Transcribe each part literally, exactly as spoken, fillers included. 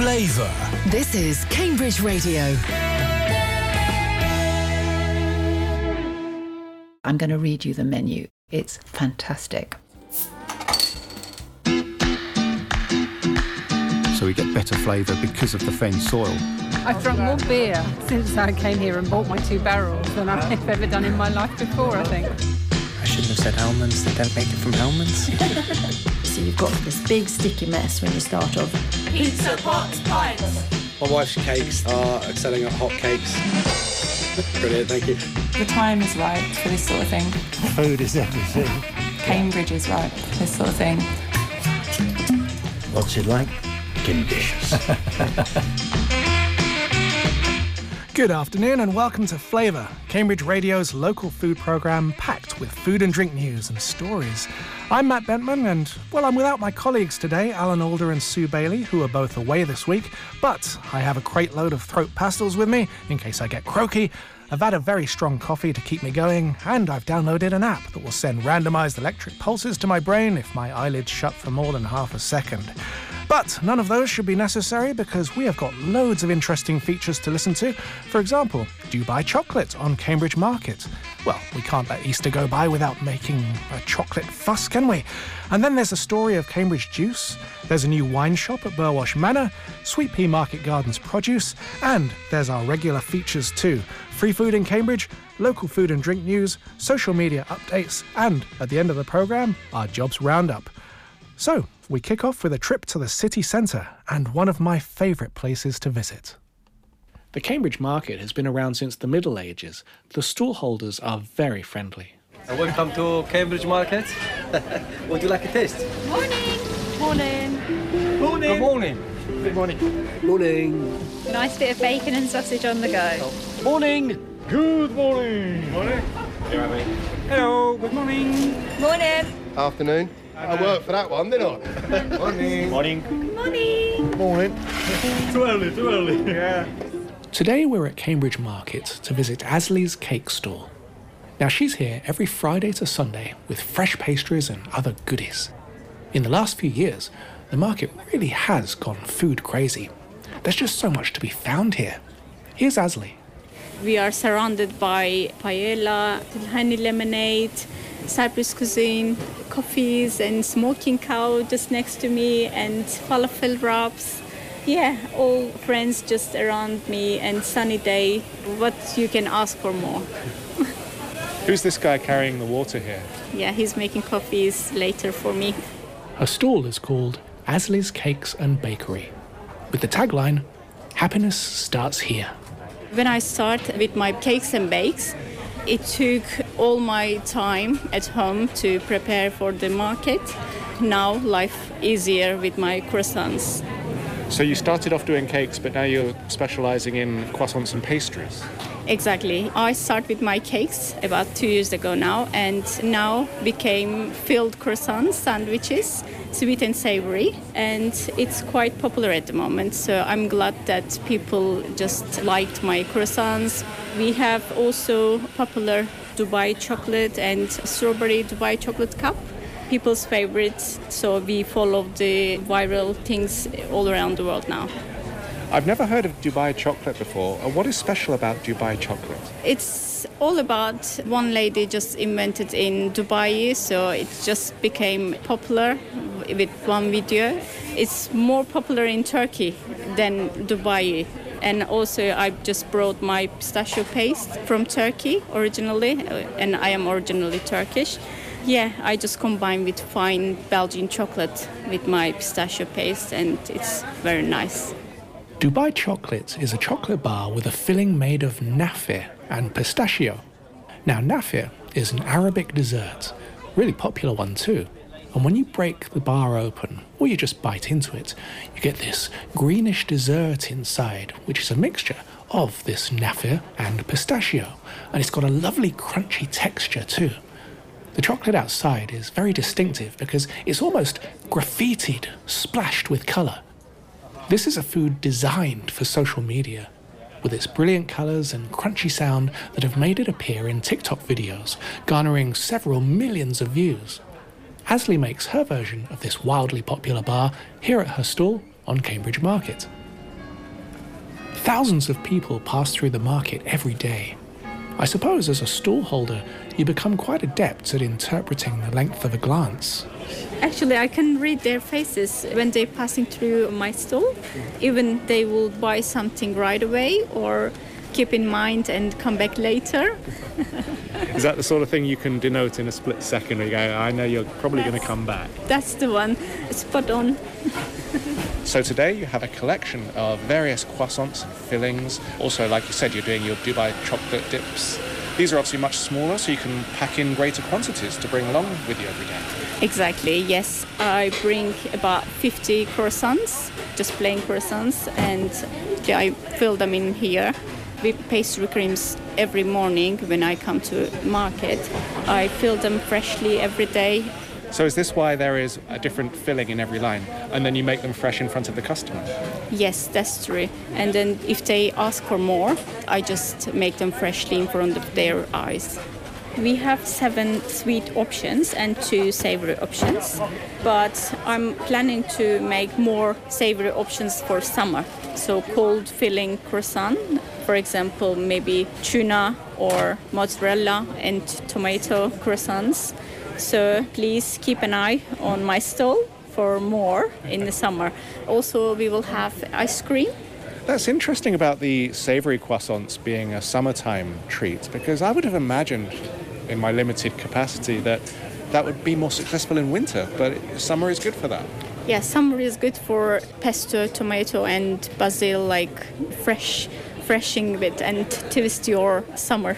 Flavour. This is Cambridge Radio. I'm going to read you the menu. It's fantastic. So we get better flavour because of the fen soil. I've drunk more beer since I came here and bought my two barrels than I've ever done in my life before, I think. I shouldn't have said almonds. They don't make it from almonds. So you've got this big sticky mess when you start off. Pizza, pots, pints. My wife's cakes are excelling at hot cakes. Brilliant, thank you. The time is right for this sort of thing. Food is everything. Cambridge is right for this sort of thing. What's it like? Delicious. Good afternoon and welcome to Flavour, Cambridge Radio's local food programme packed with food and drink news and stories. I'm Matt Bentman and, well, I'm without my colleagues today, Alan Alder and Sue Bailey, who are both away this week, but I have a crate load of throat pastils with me in case I get croaky. I've had a very strong coffee to keep me going, and I've downloaded an app that will send randomised electric pulses to my brain if my eyelids shut for more than half a second. But none of those should be necessary because we have got loads of interesting features to listen to. For example, Dubai chocolate on Cambridge Market. Well, we can't let Easter go by without making a chocolate fuss, can we? And then there's a story of Cambridge juice, there's a new wine shop at Burwash Manor, Sweet Pea Market Gardens produce, and there's our regular features too. Free food in Cambridge, local food and drink news, social media updates, and at the end of the programme, our jobs roundup. So, we kick off with a trip to the city centre and one of my favourite places to visit. The Cambridge Market has been around since the Middle Ages. The stallholders are very friendly. Uh, welcome to Cambridge Market. Would you like a taste? Morning. Morning. Morning. Good morning. Good morning. Morning. Nice bit of bacon and sausage on the go. Oh. Morning. Good morning. Morning. Hello. Good morning. Morning. Afternoon. I worked for that one, didn't I? Morning. Morning. Morning. Morning. Too early, too early. Yeah. Today we're at Cambridge Market to visit Asley's cake stall. Now she's here every Friday to Sunday with fresh pastries and other goodies. In the last few years, the market really has gone food crazy. There's just so much to be found here. Here's Asley. We are surrounded by paella, honey lemonade, Cyprus cuisine, coffees and smoking cow just next to me and falafel wraps. Yeah, all friends just around me and sunny day. What you can ask for more. Who's this guy carrying the water here? Yeah, he's making coffees later for me. Her stall is called Asley's Cakes and Bakery, with the tagline, "Happiness starts here." When I start with my cakes and bakes, it took all my time at home to prepare for the market. Now life easier with my croissants. So you started off doing cakes, but now you're specialising in croissants and pastries. Exactly. I started with my cakes about two years ago now, and now became filled croissants, sandwiches, sweet and savoury, and it's quite popular at the moment. So I'm glad that people just liked my croissants. We have also popular Dubai chocolate and strawberry Dubai chocolate cup, people's favorites. So we follow the viral things all around the world now. I've never heard of Dubai chocolate before. What is special about Dubai chocolate? It's all about one lady just invented in Dubai, so it just became popular with one video. It's more popular in Turkey than Dubai. And also I just brought my pistachio paste from Turkey originally, and I am originally Turkish. Yeah, I just combine with fine Belgian chocolate with my pistachio paste, and it's very nice. Dubai chocolate is a chocolate bar with a filling made of nafir and pistachio. Now, nafir is an Arabic dessert, really popular one too. And when you break the bar open, or you just bite into it, you get this greenish dessert inside, which is a mixture of this nafir and pistachio. And it's got a lovely crunchy texture too. The chocolate outside is very distinctive because it's almost graffitied, splashed with colour. This is a food designed for social media, with its brilliant colours and crunchy sound that have made it appear in TikTok videos, garnering several millions of views. Asley makes her version of this wildly popular bar here at her stall on Cambridge Market. Thousands of people pass through the market every day. I suppose as a stall holder, you become quite adept at interpreting the length of a glance. Actually, I can read their faces when they're passing through my stall. Even they will buy something right away or keep in mind and come back later. Is that the sort of thing you can denote in a split second where you go, I know you're probably going to come back? That's the one. Spot on. So today you have a collection of various croissants, fillings. Also, like you said, you're doing your Dubai chocolate dips. These are obviously much smaller, so you can pack in greater quantities to bring along with you every day. Exactly, yes. I bring about fifty croissants, just plain croissants, and I fill them in here with pastry creams every morning when I come to market. I fill them freshly every day. So is this why there is a different filling in every line, and then you make them fresh in front of the customer? Yes, that's true. And then if they ask for more, I just make them freshly in front of their eyes. We have seven sweet options and two savory options, but I'm planning to make more savory options for summer. So cold filling croissant, for example, maybe tuna or mozzarella and tomato croissants. So please keep an eye on my stall for more in the summer. Also, we will have ice cream. That's interesting about the savoury croissants being a summertime treat, because I would have imagined in my limited capacity that that would be more successful in winter, but summer is good for that. Yeah, summer is good for pesto, tomato and basil, like fresh, freshing bit and twist your summer.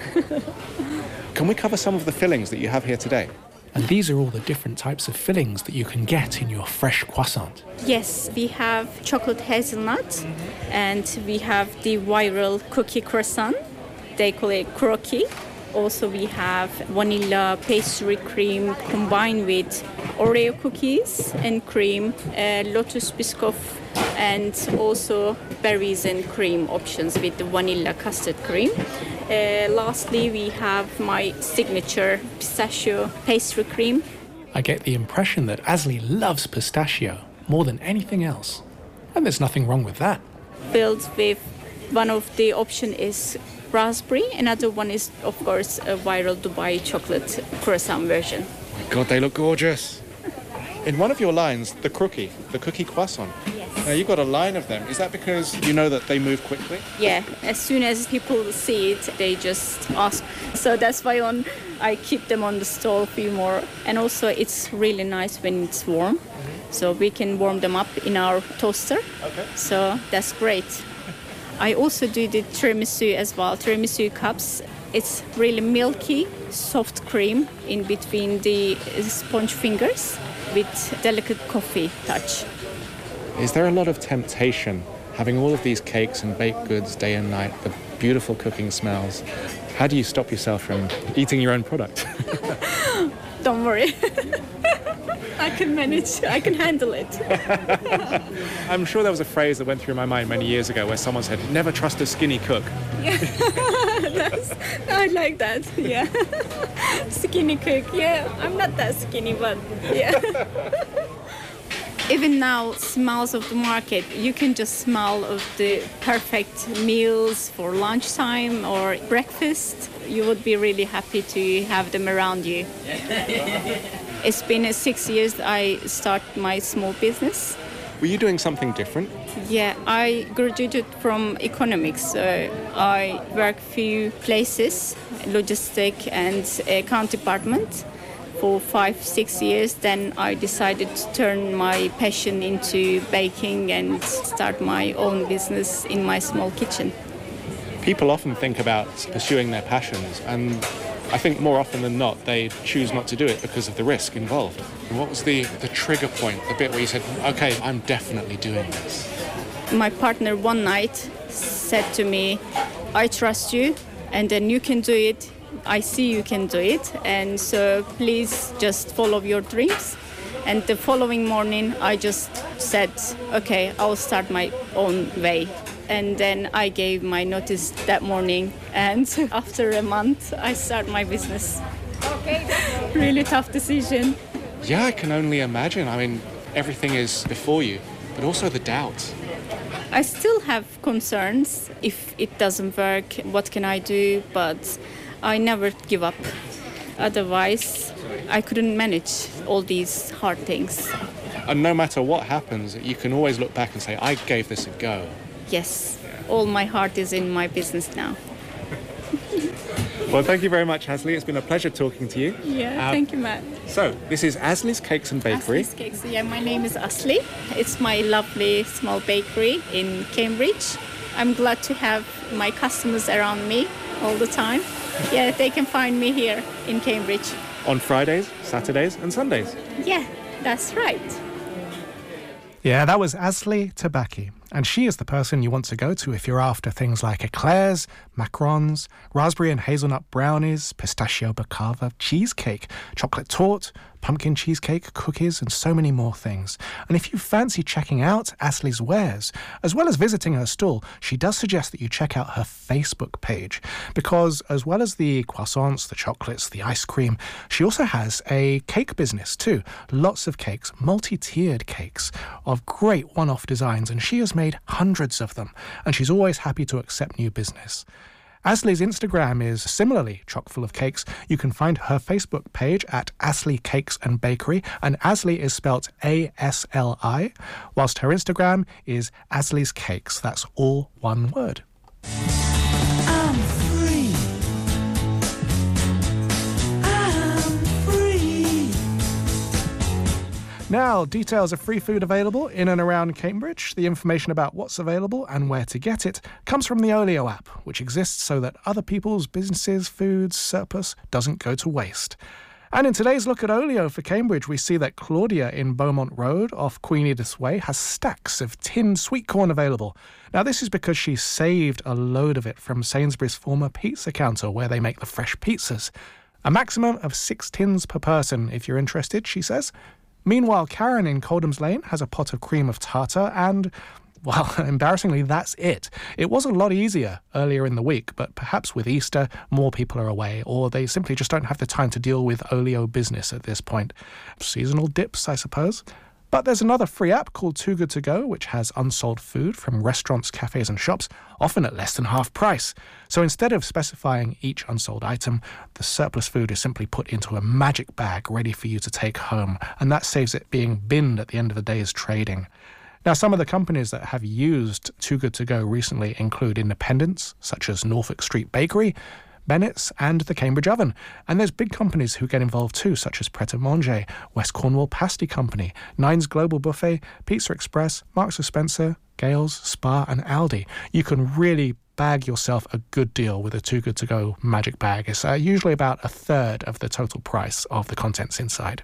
Can we cover some of the fillings that you have here today? And these are all the different types of fillings that you can get in your fresh croissant. Yes, we have chocolate hazelnut and we have the viral cookie croissant. They call it croquis. Also, we have vanilla pastry cream combined with Oreo cookies and cream, uh, lotus biscoff, and also berries and cream options with the vanilla custard cream. Uh, lastly, we have my signature pistachio pastry cream. I get the impression that Asli loves pistachio more than anything else. And there's nothing wrong with that. Filled with, one of the option is raspberry, another one is, of course, a viral Dubai chocolate croissant version. Oh my God, they look gorgeous. In one of your lines, the cookie, the cookie croissant. Yes. Now, you've got a line of them. Is that because you know that they move quickly? Yeah, as soon as people see it, they just ask. So that's why on I keep them on the stall a few more. And also, it's really nice when it's warm. Mm-hmm. So we can warm them up in our toaster. Okay. So that's great. I also do the tiramisu as well, tiramisu cups. It's really milky, soft cream in between the sponge fingers with delicate coffee touch. Is there a lot of temptation having all of these cakes and baked goods day and night, the beautiful cooking smells? How do you stop yourself from eating your own product? Don't worry. I can manage, I can handle it. I'm sure there was a phrase that went through my mind many years ago where someone said, never trust a skinny cook. Yeah, That's, I like that, yeah. Skinny cook, yeah. I'm not that skinny, but yeah. Even now, smells of the market, you can just smell of the perfect meals for lunchtime or breakfast. You would be really happy to have them around you. It's been uh, six years I started my small business. Were you doing something different? Yeah, I graduated from economics. So I worked few places, logistic and account department for five, six years. Then I decided to turn my passion into baking and start my own business in my small kitchen. People often think about pursuing their passions, and I think more often than not they choose not to do it because of the risk involved. What was the, the trigger point, the bit where you said, okay, I'm definitely doing this? My partner one night said to me, I trust you, and then you can do it. I see you can do it, and so please just follow your dreams. And the following morning I just said, okay, I'll start my own way. And then I gave my notice that morning, and after a month I start my business. Okay. Really tough decision. Yeah, I can only imagine. I mean, everything is before you, but also the doubt. I still have concerns. If it doesn't work, what can I do? But I never give up. Otherwise, I couldn't manage all these hard things. And no matter what happens, you can always look back and say, I gave this a go. Yes, all my heart is in my business now. Well, thank you very much, Asli. It's been a pleasure talking to you. Yeah, um, thank you, Matt. So, this is Asli's Cakes and Bakery. Asli's Cakes, yeah, my name is Asli. It's my lovely small bakery in Cambridge. I'm glad to have my customers around me all the time. Yeah, they can find me here in Cambridge. On Fridays, Saturdays and Sundays. Yeah, that's right. Yeah, that was Asli Tabaki, and she is the person you want to go to if you're after things like eclairs, macarons, raspberry and hazelnut brownies, pistachio baklava, cheesecake, chocolate torte, pumpkin cheesecake, cookies, and so many more things. And if you fancy checking out Asli's wares, as well as visiting her stall, she does suggest that you check out her Facebook page, because as well as the croissants, the chocolates, the ice cream, she also has a cake business too. Lots of cakes, multi-tiered cakes of great one-off designs, and she has made hundreds of them, and she's always happy to accept new business. Asli's Instagram is similarly chock full of cakes. You can find her Facebook page at Asli Cakes and Bakery, and Asli is spelt A S L I, whilst her Instagram is Asli's Cakes. That's all one word. I'm free. I'm free. Now, details of free food available in and around Cambridge. The information about what's available and where to get it comes from the Olio app, which exists so that other people's businesses, foods, surplus doesn't go to waste. And in today's look at Olio for Cambridge, we see that Claudia in Beaumont Road off Queen Edith's Way has stacks of tinned sweet corn available. Now, this is because she saved a load of it from Sainsbury's former pizza counter where they make the fresh pizzas. A maximum of six tins per person if you're interested, she says. Meanwhile, Karen in Coldham's Lane has a pot of cream of tartar and, well, embarrassingly, that's it. It was a lot easier earlier in the week, but perhaps with Easter, more people are away, or they simply just don't have the time to deal with Olio business at this point. Seasonal dips, I suppose. But there's another free app called Too Good To Go, which has unsold food from restaurants, cafes and shops, often at less than half price. So instead of specifying each unsold item, the surplus food is simply put into a magic bag ready for you to take home, and that saves it being binned at the end of the day's trading. Now, some of the companies that have used Too Good To Go recently include independents, such as Norfolk Street Bakery, Bennett's and the Cambridge Oven. And there's big companies who get involved too, such as Pret A Manger, West Cornwall Pasty Company, Nine's Global Buffet, Pizza Express, Marks and Spencer, Gales, Spar and Aldi. You can really bag yourself a good deal with a Too Good To Go magic bag. It's uh, usually about a third of the total price of the contents inside.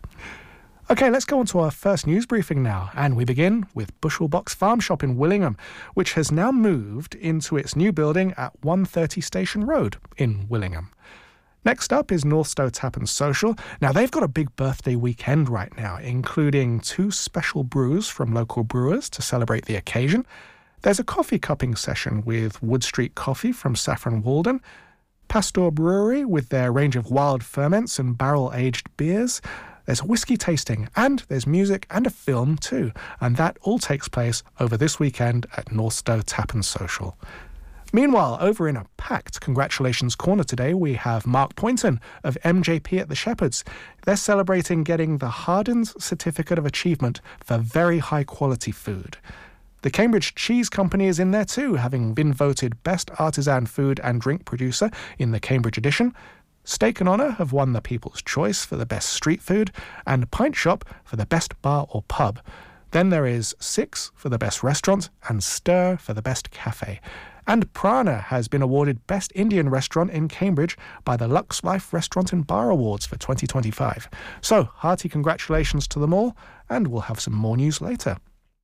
OK, let's go on to our first news briefing now, and we begin with Bushel Box Farm Shop in Willingham, which has now moved into its new building at one thirty Station Road in Willingham. Next up is Northstowe Tap and Social. Now, they've got a big birthday weekend right now, including two special brews from local brewers to celebrate the occasion. There's a coffee cupping session with Wood Street Coffee from Saffron Walden, Pastor Brewery with their range of wild ferments and barrel-aged beers. There's a whiskey tasting, and there's music and a film too, and that all takes place over this weekend at Northstowe Tap and Social. Meanwhile, over in a packed Congratulations Corner today, we have Mark Poynton of M J P at the Shepherds. They're celebrating getting the Hardens Certificate of Achievement for very high-quality food. The Cambridge Cheese Company is in there too, having been voted Best Artisan Food and Drink Producer in the Cambridge edition. Steak and Honour have won the People's Choice for the best street food, and Pint Shop for the best bar or pub. Then there is Six for the best restaurant, and Stir for the best cafe. And Prana has been awarded Best Indian Restaurant in Cambridge by the Lux Life Restaurant and Bar Awards for twenty twenty-five. So, hearty congratulations to them all, and we'll have some more news later.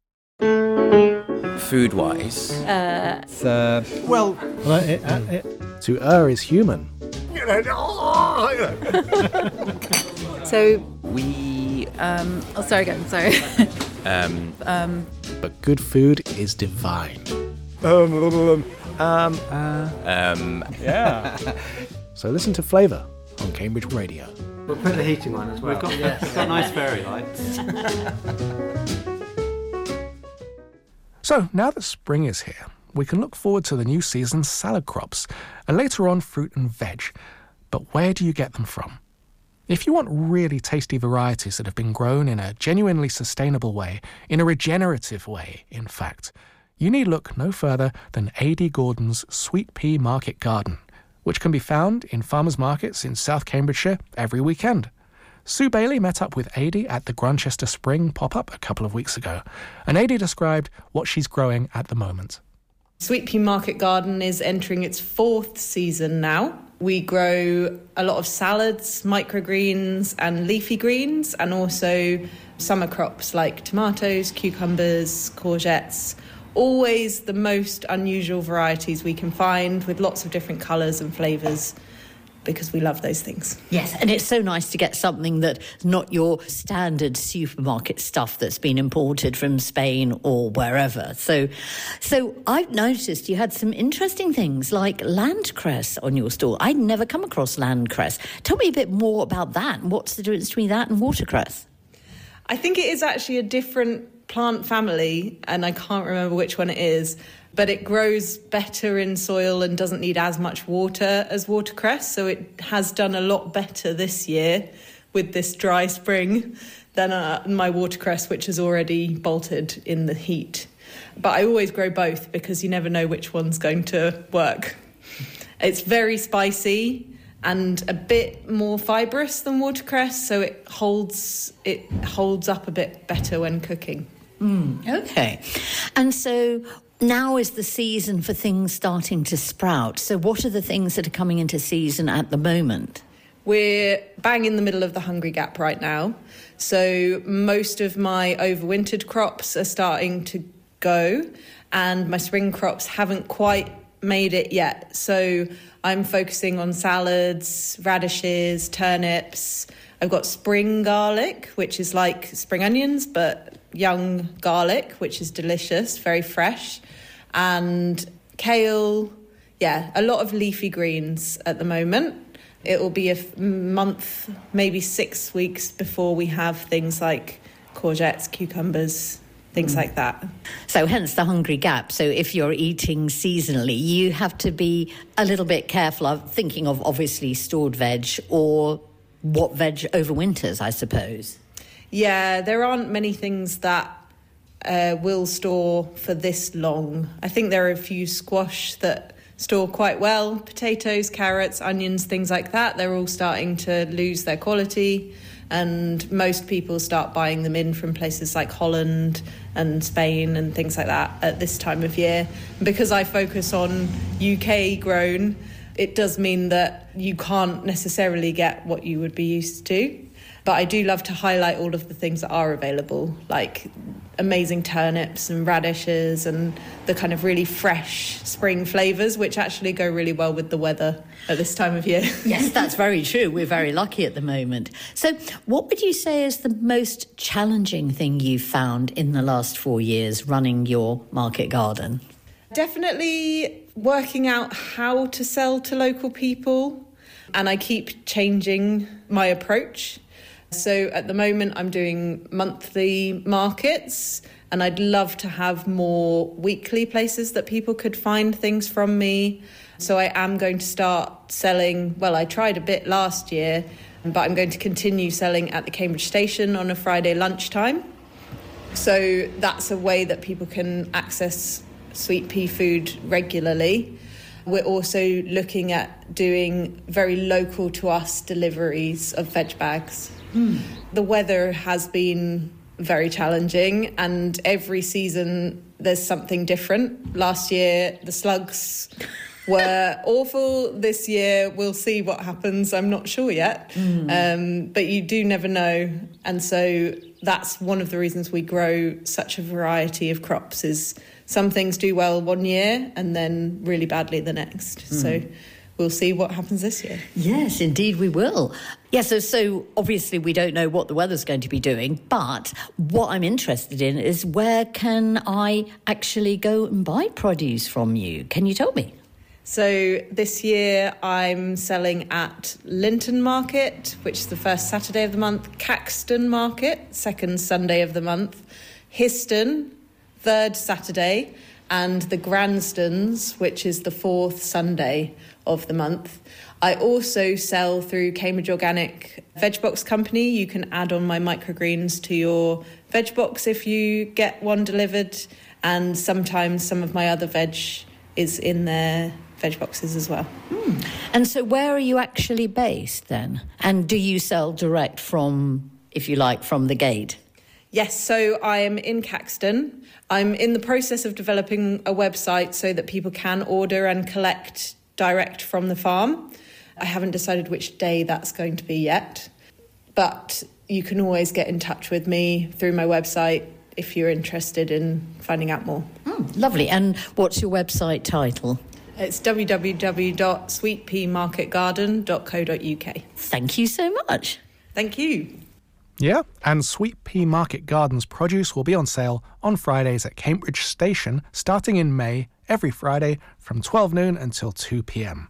Food-wise? Uh... So, well... well it, uh, it, to err is human. So... We... Um... Oh, sorry again, sorry. um... Um... But good food is divine. Um... Um... Uh, um... Yeah. So listen to Flavour on Cambridge Radio. We'll put the heating on as well. We've got, yes, we've got nice fairy lights. So now that spring is here, we can look forward to the new season's salad crops, and later on fruit and veg. But where do you get them from? If you want really tasty varieties that have been grown in a genuinely sustainable way, in a regenerative way, in fact, you need look no further than A D Gordon's Sweet Pea Market Garden, which can be found in farmers' markets in South Cambridgeshire every weekend. Sue Bailey met up with A D at the Grunchester Spring pop-up a couple of weeks ago, and A D described what she's growing at the moment. Sweet Pea Market Garden is entering its fourth season now. We grow a lot of salads, microgreens and leafy greens, and also summer crops like tomatoes, cucumbers, courgettes. Always the most unusual varieties we can find with lots of different colours and flavours, because we love those things. Yes, and it's so nice to get something that's not your standard supermarket stuff that's been imported from Spain or wherever. So so I've noticed you had some interesting things like landcress on your stall. I'd never come across landcress. Tell me a bit more about that, and what's the difference between that and watercress? I think it is actually a different plant family, and I can't remember which one it is, but it grows better in soil and doesn't need as much water as watercress. So it has done a lot better this year with this dry spring than uh, my watercress, which is already bolted in the heat. But I always grow both because you never know which one's going to work. It's very spicy and a bit more fibrous than watercress, so it holds it holds up a bit better when cooking. Mm, okay. And so now is the season for things starting to sprout. So what are the things that are coming into season at the moment? We're bang in the middle of the Hungry Gap right now. So most of my overwintered crops are starting to go, and my spring crops haven't quite made it yet. So I'm focusing on salads, radishes, turnips. I've got spring garlic, which is like spring onions, but young garlic, which is delicious, very fresh. And kale, yeah, a lot of leafy greens at the moment. It will be a f- month, maybe six weeks before we have things like courgettes, cucumbers, things mm. like that. So hence the Hungry Gap. So if you're eating seasonally, you have to be a little bit careful of thinking of obviously stored veg or what veg overwinters, I suppose. Yeah, there aren't many things that uh, will store for this long. I think there are a few squash that store quite well. Potatoes, carrots, onions, things like that. They're all starting to lose their quality, and most people start buying them in from places like Holland and Spain and things like that at this time of year. Because I focus on U K grown, it does mean that you can't necessarily get what you would be used to. But I do love to highlight all of the things that are available, like amazing turnips and radishes and the kind of really fresh spring flavours, which actually go really well with the weather at this time of year. Yes, that's very true. We're very lucky at the moment. So what would you say is the most challenging thing you've found in the last four years running your market garden? Definitely working out how to sell to local people. And I keep changing my approach. So at the moment I'm doing monthly markets, and I'd love to have more weekly places that people could find things from me. So I am going to start selling, well, I tried a bit last year, but I'm going to continue selling at the Cambridge station on a Friday lunchtime. So that's a way that people can access sweet pea food regularly. We're also looking at doing very local to us deliveries of veg bags. Mm. The weather has been very challenging, and every season there's something different. Last year the slugs were awful. This year we'll see what happens. I'm not sure yet. Mm. Um, but you do never know. And so that's one of the reasons we grow such a variety of crops, is some things do well one year and then really badly the next. Mm. So we'll see what happens this year. Yes, indeed we will. Yes, so, so obviously we don't know what the weather's going to be doing, but what I'm interested in is where can I actually go and buy produce from you? Can you tell me? So this year I'm selling at Linton Market, which is the first Saturday of the month, Caxton Market, second Sunday of the month, Histon, third Saturday, and the Grandstands, which is the fourth Sunday of the month. I also sell through Cambridge Organic Veg Box Company. You can add on my microgreens to your veg box if you get one delivered, and sometimes some of my other veg is in their veg boxes as well. Mm. And so where are you actually based then? And do you sell direct from, if you like, from the gate? Yes, so I am in Caxton. I'm in the process of developing a website so that people can order and collect direct from the farm. I haven't decided which day that's going to be yet, but you can always get in touch with me through my website if you're interested in finding out more. Mm, lovely. And what's your website title? It's w w w dot sweet pea market garden dot co dot u k. Thank you so much. Thank you. Yeah, and Sweet Pea Market Gardens produce will be on sale on Fridays at Cambridge Station starting in May, every Friday from twelve noon until two p.m.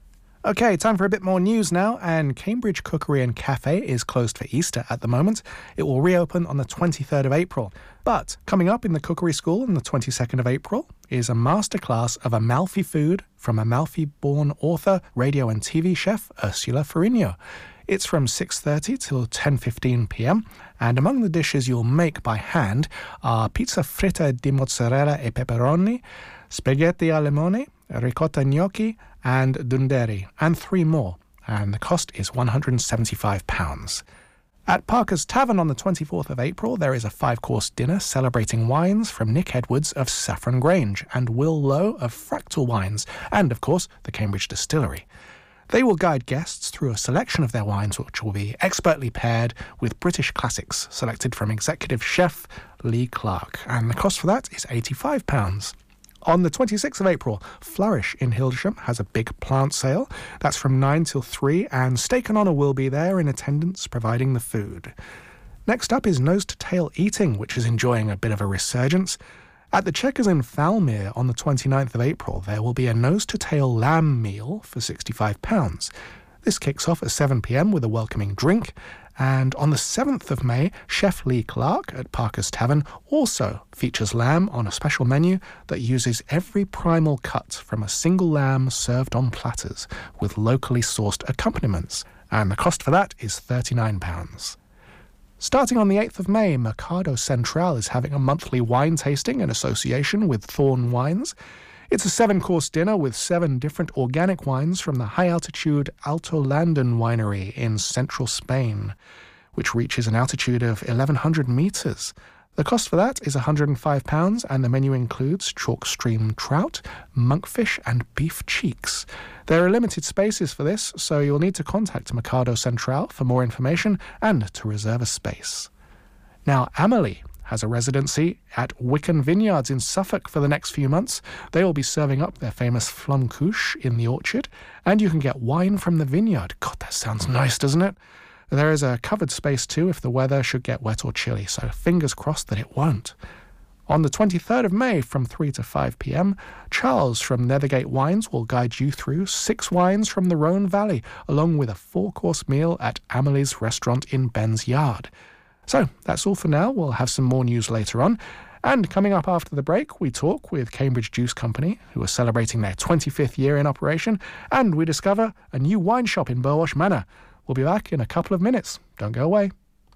OK, time for a bit more news now, and Cambridge Cookery and Cafe is closed for Easter at the moment. It will reopen on the twenty-third of April. But coming up in the Cookery School on the twenty-second of April is a masterclass of Amalfi food from Amalfi-born author, radio and T V chef Ursula Ferrigno. It's from six thirty till ten fifteen p.m, and among the dishes you'll make by hand are pizza fritta di mozzarella e pepperoni, spaghetti al limone, ricotta gnocchi, and dunderi, and three more, and the cost is one hundred seventy-five pounds. At Parker's Tavern on the twenty-fourth of April, there is a five-course dinner celebrating wines from Nick Edwards of Saffron Grange and Will Lowe of Fractal Wines, and, of course, the Cambridge Distillery. They will guide guests through a selection of their wines, which will be expertly paired with British classics selected from executive chef Lee Clark, and the cost for that is eighty-five pounds. On the twenty-sixth of April, Flourish in Hildresham has a big plant sale. That's from nine till three, and Steak and Honour will be there in attendance providing the food. Next up is Nose to Tail Eating, which is enjoying a bit of a resurgence. At the Checkers in Falmere on the twenty-ninth of April, there will be a nose-to-tail lamb meal for sixty-five pounds. This kicks off at seven p.m. with a welcoming drink, and on the seventh of May, Chef Lee Clark at Parker's Tavern also features lamb on a special menu that uses every primal cut from a single lamb served on platters with locally sourced accompaniments, and the cost for that is thirty-nine pounds. Starting on the eighth of May, Mercado Central is having a monthly wine tasting in association with Thorn Wines. It's a seven-course dinner with seven different organic wines from the high-altitude Alto Landen winery in central Spain, which reaches an altitude of eleven hundred metres. The cost for that is one hundred five pounds, and the menu includes chalk stream trout, monkfish and beef cheeks. There are limited spaces for this, so you'll need to contact Mercado Central for more information and to reserve a space. Now, Amelie has a residency at Wicken Vineyards in Suffolk for the next few months. They will be serving up their famous Flammkuche in the orchard, and you can get wine from the vineyard. God, that sounds nice, doesn't it? There is a covered space too if the weather should get wet or chilly, so fingers crossed that it won't. On the twenty-third of May from three to five p.m, Charles from Nethergate Wines will guide you through six wines from the Rhone Valley, along with a four-course meal at Amelie's restaurant in Ben's Yard. So, that's all for now. We'll have some more news later on. And coming up after the break, we talk with Cambridge Juice Company, who are celebrating their twenty-fifth year in operation, and we discover a new wine shop in Burwash Manor. We'll be back in a couple of minutes. Don't go away.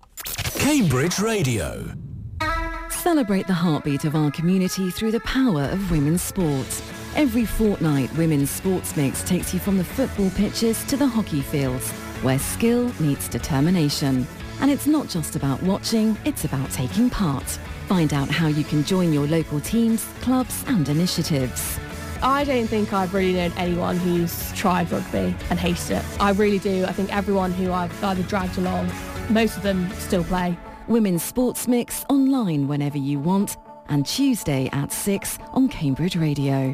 Cambridge Radio. Celebrate the heartbeat of our community through the power of women's sports. Every fortnight, Women's Sports Mix takes you from the football pitches to the hockey fields, where skill meets determination. And it's not just about watching, it's about taking part. Find out how you can join your local teams, clubs and initiatives. I don't think I've really known anyone who's tried rugby and hated it. I really do. I think everyone who I've either dragged along, most of them still play. Women's Sports Mix online whenever you want, and Tuesday at six on Cambridge Radio.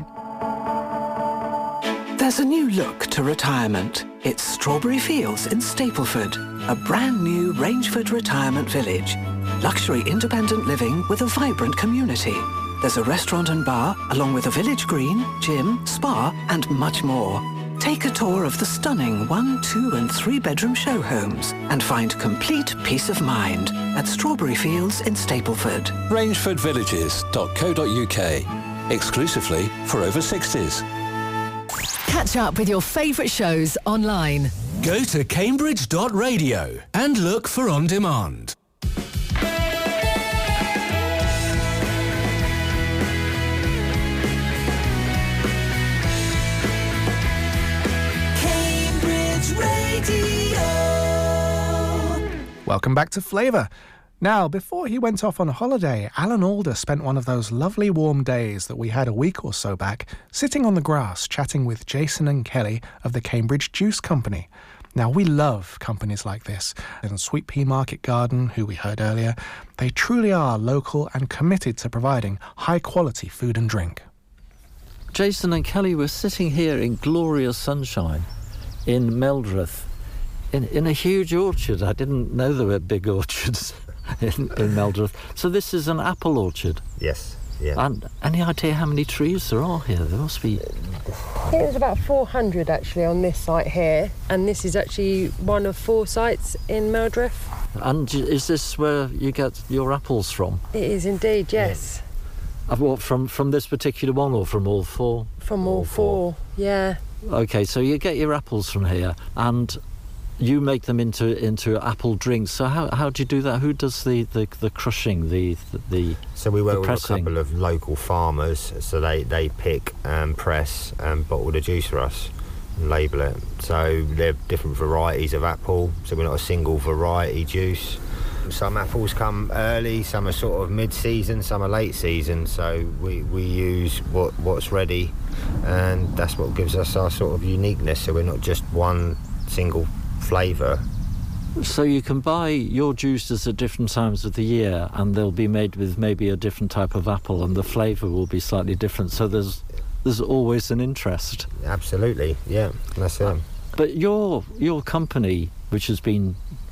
There's a new look to retirement. It's Strawberry Fields in Stapleford, a brand new Rangeford retirement village. Luxury independent living with a vibrant community. There's a restaurant and bar, along with a village green, gym, spa, and much more. Take a tour of the stunning one, two and three bedroom show homes and find complete peace of mind at Strawberry Fields in Stapleford. Rangeford Villages dot co dot uk. Exclusively for over sixties. Catch up with your favourite shows online. Go to cambridge dot radio and look for On Demand. Welcome back to Flavour. Now, before he went off on holiday, Alan Alda spent one of those lovely warm days that we had a week or so back, sitting on the grass chatting with Jason and Kelly of the Cambridge Juice Company. Now, we love companies like this. And Sweet Pea Market Garden, who we heard earlier, they truly are local and committed to providing high-quality food and drink. Jason and Kelly were sitting here in glorious sunshine in Meldreth, in, in a huge orchard. I didn't know there were big orchards in, in Meldreth. So this is an apple orchard? Yes, yeah. And any idea how many trees there are here? There must be... I think there's about four hundred actually on this site here, and this is actually one of four sites in Meldreth. And is this where you get your apples from? It is indeed, yes. I've walked from, from this particular one or from all four? From all, all four. four, yeah. OK, so you get your apples from here, and you make them into into apple drinks. So how how do you do that? Who does the, the, the crushing, the, the So we work the with pressing? a couple of local farmers, so they, they pick and press and bottle the juice for us and label it. So they're different varieties of apple, so we're not a single variety juice. Some apples come early, some are sort of mid-season, some are late season, so we, we use what what's ready, and that's what gives us our sort of uniqueness, so we're not just one single flavour. So you can buy your juices at different times of the year, and they'll be made with maybe a different type of apple, and the flavour will be slightly different, so there's there's always an interest. Absolutely, yeah, that's it. But your your company, which has been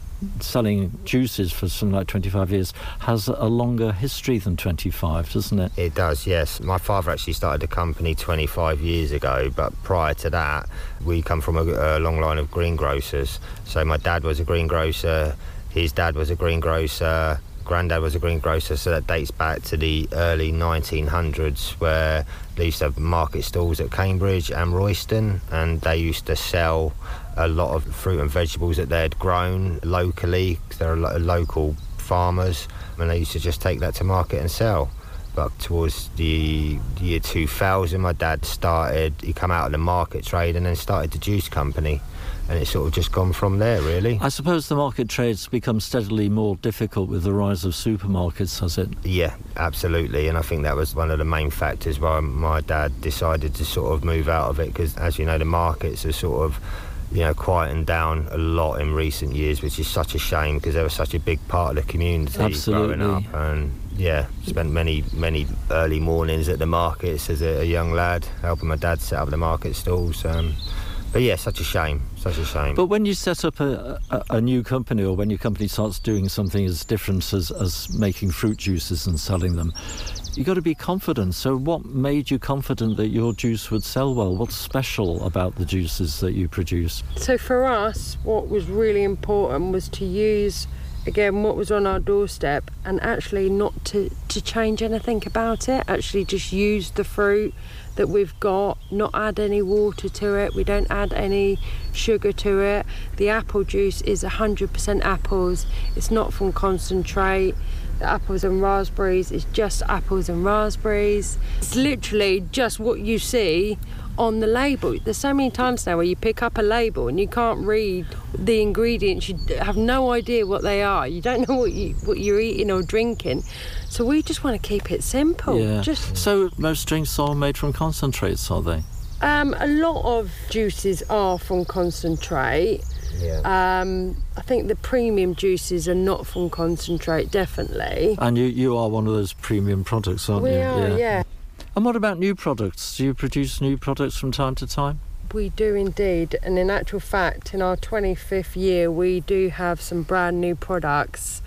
selling juices for something like twenty-five years, has a longer history than twenty-five, doesn't it? It does, yes. My father actually started the company twenty-five years ago, but prior to that, we come from a, a long line of greengrocers. So my dad was a greengrocer, his dad was a greengrocer, granddad was a greengrocer, so that dates back to the early nineteen hundreds, where they used to have market stalls at Cambridge and Royston, and they used to sell a lot of fruit and vegetables that they'd grown locally, because they're lo- local farmers, and they used to just take that to market and sell. But towards the year two thousand, my dad started, he come out of the market trade and then started the juice company, and it's sort of just gone from there, really. I suppose the market trade's become steadily more difficult with the rise of supermarkets, has it? Yeah, absolutely, and I think that was one of the main factors why my dad decided to sort of move out of it, because, as you know, the markets are sort of, you know, quietened down a lot in recent years, which is such a shame, because they were such a big part of the community. Absolutely. Growing up, and yeah, spent many, many early mornings at the markets as a, a young lad, helping my dad set up the market stalls. Um, but yeah, such a shame, such a shame. But when you set up a, a, a new company, or when your company starts doing something as different as, as making fruit juices and selling them, you've got to be confident. So what made you confident that your juice would sell well? What's special about the juices that you produce? So for us, what was really important was to use, again, what was on our doorstep, and actually not to, to change anything about it, actually just use the fruit that we've got, not add any water to it, we don't add any sugar to it. The apple juice is one hundred percent apples, it's not from concentrate. The apples and raspberries is just apples and raspberries. It's literally just what you see on the label. There's so many times now where you pick up a label and you can't read the ingredients, you have no idea what they are, you don't know what, you, what you're eating or drinking. So we just want to keep it simple. Yeah. Just So most drinks are made from concentrates, are they? Um, a lot of juices are from concentrate. Yeah. Um, I think the premium juices are not from concentrate, definitely. And you, you are one of those premium products, aren't we you? We are, yeah. yeah. And what about new products? Do you produce new products from time to time? We do indeed, and in actual fact, in our twenty-fifth year, we do have some brand new products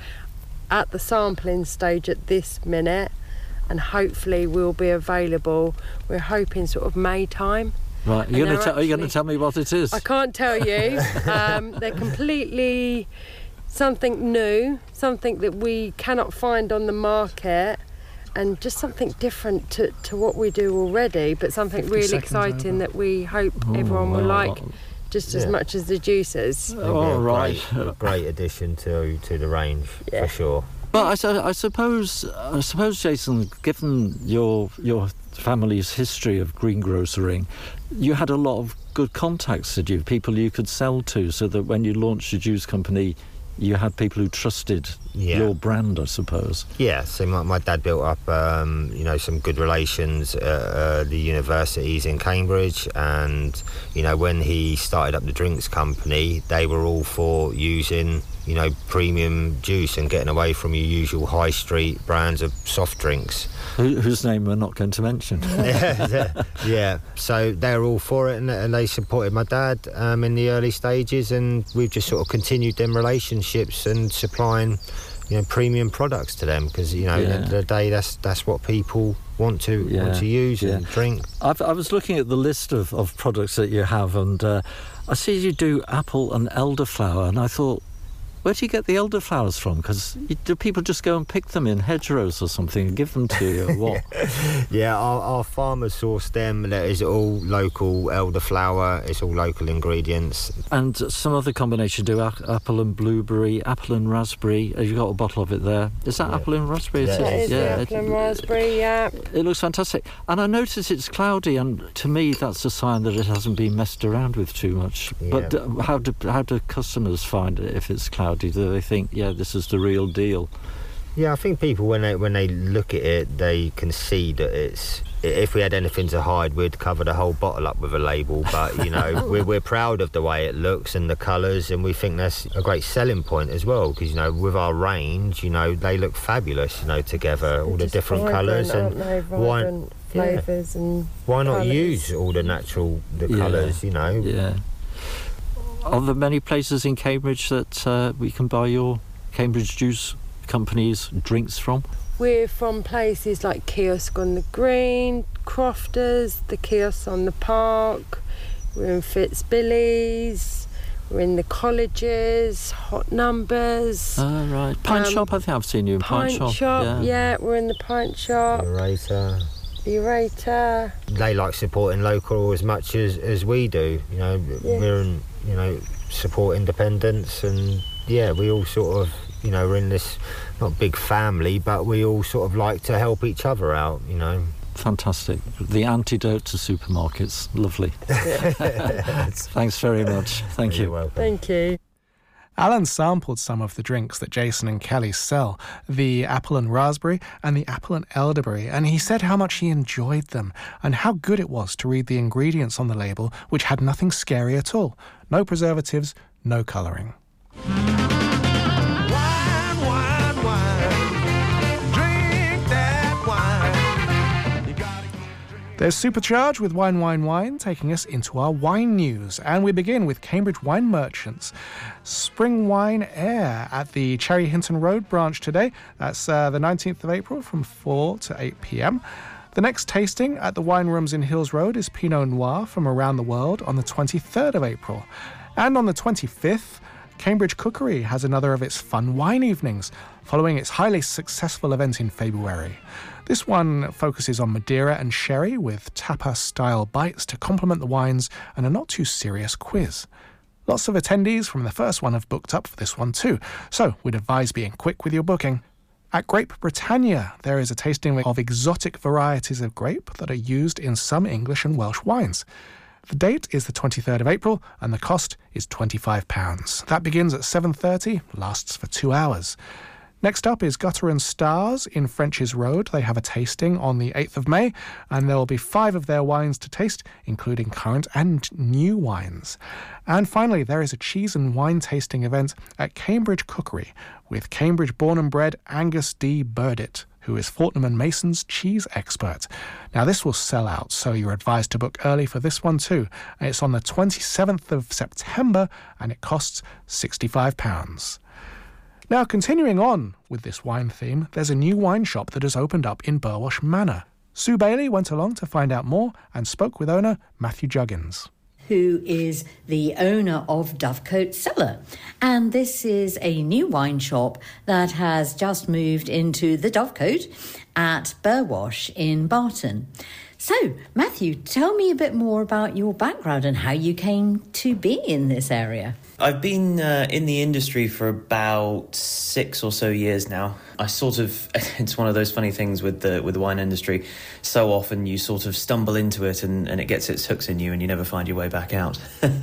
at the sampling stage at this minute, and hopefully will be available. We're hoping sort of May time. Right, you're And going to they're are you going to actually- tell me what it is? I can't tell you. um, they're completely something new, something that we cannot find on the market, and just something different to, to what we do already, but something fifty really seconds exciting over. that we hope Oh, everyone will well, like just as yeah. much as the juices. It'll be Oh, a right. Great, great addition to to the range, for sure. But I, su- I suppose, I suppose, Jason, given your your family's history of greengrocering, you had a lot of good contacts, did you? People you could sell to, so that when you launched your juice company, you had people who trusted Yeah. your brand, I suppose. Yeah, so my, my dad built up, um, you know, some good relations at uh, the universities in Cambridge, and, you know, when he started up the drinks company, they were all for using, you know, premium juice and getting away from your usual high street brands of soft drinks. Who, whose name we're not going to mention. yeah, yeah, so they were all for it, and, and they supported my dad um, in the early stages, and we've just sort of continued them relationships and supplying, you know, premium products to them, because, you know, Yeah. at the end of the day, that's that's what people want to Yeah, want to use and yeah. drink. I've, I was looking at the list of, of products that you have, and uh, I see you do apple and elderflower, and I thought, where do you get the elderflowers from? Because do people just go and pick them in hedgerows or something and give them to you, or what? Yeah, our, our farmers source them. That is all local elderflower. It's all local ingredients. And some other combination do a- apple and blueberry, apple and raspberry. Have you got a bottle of it there? Is that Yeah. apple and raspberry? Yeah, It That is, is the yeah. apple and It- raspberry, yeah. It looks fantastic. And I notice it's cloudy, and to me that's a sign that it hasn't been messed around with too much. But Yeah. uh, how do how do customers find it if it's cloudy? Do they think, yeah, this is the real deal? Yeah, I think people, when they when they look at it, they can see that it's. If we had anything to hide, we'd cover the whole bottle up with a label. But, you know, we're, we're proud of the way it looks and the colours, and we think that's a great selling point as well, because, you know, with our range, you know, they look fabulous, you know, together, all the Just different vibrant, colours. aren't And they? why, Vibrant yeah. flavours and why not colours. use all the natural the Yeah. colours, you know? Yeah. Are there many places in Cambridge that uh, we can buy your Cambridge Juice Company's drinks from? We're from places like Kiosk on the Green, Crofters, the Kiosk on the Park. We're in Fitzbilly's. We're in the colleges, Hot Numbers. Ah, right. Pint Um, Shop, I think I've seen you in Pint, Pint Shop, Yeah. yeah, we're in the Pint Shop. Narrator. Burrator. They like supporting local as much as, as we do. You know, Yeah. we're in, you know, support independence, and yeah, we all sort of, you know, we're in this not big family, but we all sort of like to help each other out. You know. Fantastic. The antidote to supermarkets. Lovely. Thanks very much. Thank You're you. welcome. Thank you. Alan sampled some of the drinks that Jason and Kelly sell, the apple and raspberry and the apple and elderberry, and he said how much he enjoyed them and how good it was to read the ingredients on the label, which had nothing scary at all. No preservatives, no colouring. There's Supercharge with Wine, Wine, Wine, taking us into our wine news. And we begin with Cambridge Wine Merchants. Spring Wine Air at the Cherry Hinton Road branch today. That's uh, the nineteenth of April from four to eight p.m. The next tasting at the Wine Rooms in Hills Road is Pinot Noir from around the world on the twenty-third of April. And on the twenty-fifth, Cambridge Cookery has another of its fun wine evenings, following its highly successful event in February. This one focuses on Madeira and sherry with tapas-style bites to complement the wines and a not-too-serious quiz. Lots of attendees from the first one have booked up for this one too, so we'd advise being quick with your booking. At Grape Britannia, there is a tasting of exotic varieties of grape that are used in some English and Welsh wines. The date is the twenty-third of April and the cost is twenty-five pounds. That begins at seven thirty, lasts for two hours. Next up is Gutter and Stars in French's Road. They have a tasting on the eighth of May, and there will be five of their wines to taste, including current and new wines. And finally, there is a cheese and wine tasting event at Cambridge Cookery with Cambridge born and bred Angus D. Burdett, who is Fortnum and Mason's cheese expert. Now, this will sell out, so you're advised to book early for this one too. It's on the twenty-seventh of September, and it costs sixty-five pounds. Now, continuing on with this wine theme, there's a new wine shop that has opened up in Burwash Manor. Sue Bailey went along to find out more and spoke with owner Matthew Juggins, who is the owner of Dovecote Cellar. And this is a new wine shop that has just moved into the Dovecote at Burwash in Barton. So, Matthew, tell me a bit more about your background and how you came to be in this area. I've been uh, in the industry for about six or so years now. I sort of, it's one of those funny things with the with the wine industry. So often you sort of stumble into it and, and it gets its hooks in you and you never find your way back out.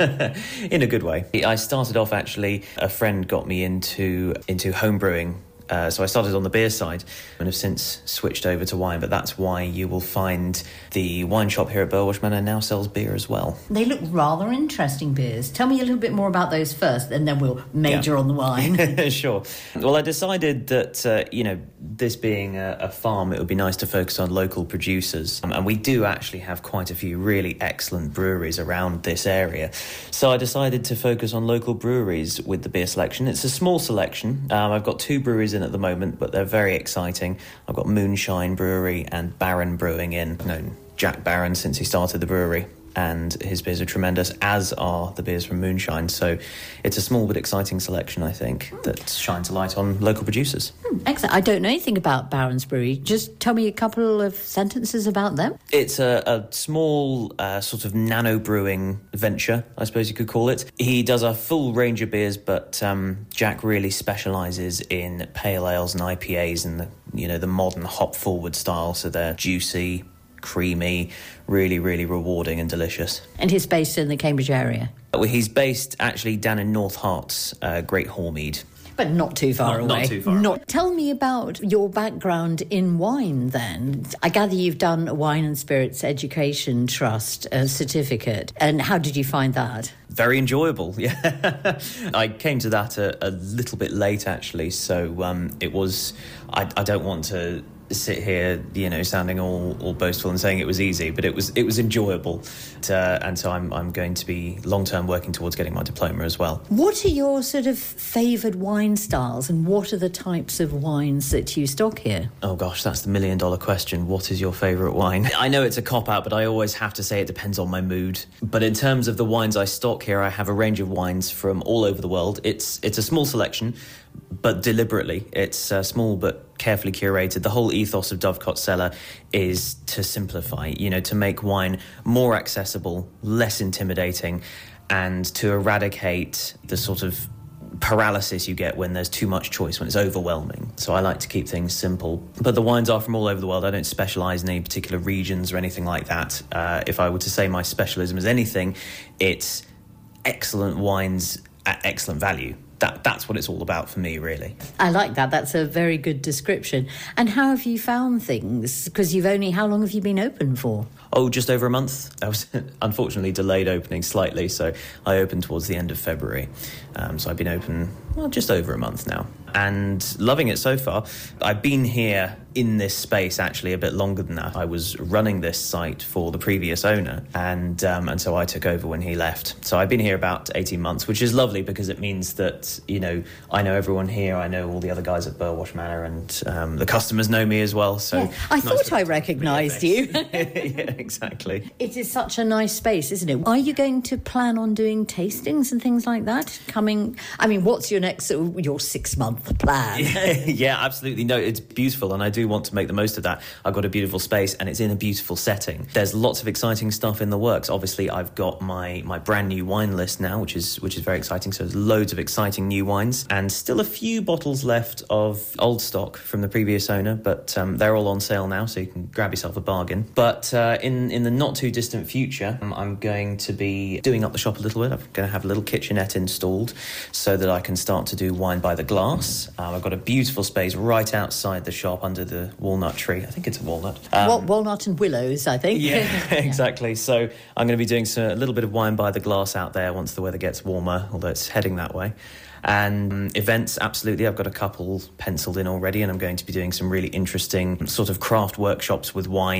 In a good way. I started off actually, a friend got me into into home brewing. Uh, so I started on the beer side and have since switched over to wine, but that's why you will find the wine shop here at Burwash Manor now sells beer as well. They look rather interesting beers. Tell me a little bit more about those first, and then we'll major yeah. on the wine. Sure. Well, I decided that, uh, you know, this being a, a farm, it would be nice to focus on local producers. Um, and we do actually have quite a few really excellent breweries around this area. So I decided to focus on local breweries with the beer selection. It's a small selection. Um, I've got two breweries in at the moment, but they're very exciting. I've got Moonshine Brewery and Baron Brewing in. I've known Jack Baron since he started the brewery, and his beers are tremendous, as are the beers from Moonshine. So it's a small but exciting selection, I think, that shines a light on local producers. Hmm, excellent. I don't know anything about Baron's Brewery. Just tell me a couple of sentences about them. It's a, a small uh, sort of nano brewing venture, I suppose you could call it. He does a full range of beers, but um, Jack really specialises in pale ales and I P As and the, you know, the modern hop forward style. So they're juicy, creamy, really, really rewarding and delicious. And he's based in the Cambridge area? Well, he's based actually down in North Herts, uh, Great Hormead. But not too far not, away. Not too far not. away. Tell me about your background in wine then. I gather you've done a Wine and Spirits Education Trust uh, certificate. And how did you find that? Very enjoyable, yeah. I came to that a, a little bit late, actually. So um, it was... I, I don't want to sit here, you know, sounding all, all boastful and saying it was easy, but it was it was enjoyable. Uh, and so I'm I'm going to be long-term working towards getting my diploma as well. What are your sort of favoured wine styles, and what are the types of wines that you stock here? Oh gosh, that's the million dollar question. What is your favourite wine? I know it's a cop-out, but I always have to say it depends on my mood. But in terms of the wines I stock here, I have a range of wines from all over the world. It's it's a small selection, but deliberately. It's uh, small but carefully curated. The whole ethos of Dovecote Cellar is to simplify, you know, to make wine more accessible, less intimidating, and to eradicate the sort of paralysis you get when there's too much choice, when it's overwhelming. So I like to keep things simple. But the wines are from all over the world. I don't specialise in any particular regions or anything like that. Uh, if I were to say my specialism is anything, it's excellent wines at excellent value. That that's what it's all about for me, really. I like that. That's a very good description. And how have you found things? Because you've only... How long have you been open for? Oh, just over a month. I was unfortunately delayed opening slightly, so I opened towards the end of February. Um, so I've been open, well, just over a month now. And loving it so far. I've been here in this space actually a bit longer than that. I was running this site for the previous owner, and um, and so I took over when he left. So I've been here about eighteen months, which is lovely because it means that, you know, I know everyone here, I know all the other guys at Burwash Manor, and um, the customers know me as well. So yeah, I nice thought I recognised you. Yeah, exactly. It is such a nice space, isn't it? Are you going to plan on doing tastings and things like that? Coming, I mean, what's your next, your six-month plan? Yeah, yeah, absolutely. No, it's beautiful, and I do want to make the most of that. I've got a beautiful space, and it's in a beautiful setting. There's lots of exciting stuff in the works. Obviously, I've got my my brand new wine list now, which is which is very exciting. So there's loads of exciting new wines, and still a few bottles left of old stock from the previous owner, but um, they're all on sale now, so you can grab yourself a bargain. But uh, in in the not too distant future, um, I'm going to be doing up the shop a little bit. I'm going to have a little kitchenette installed so that I can start to do wine by the glass. Um, I've got a beautiful space right outside the shop under the walnut tree. I think it's a walnut. Um, Wal- walnut and willows, I think. Yeah, exactly. So I'm going to be doing some, a little bit of wine by the glass out there once the weather gets warmer, although it's heading that way. And um, events, absolutely. I've got a couple penciled in already, and I'm going to be doing some really interesting sort of craft workshops with wine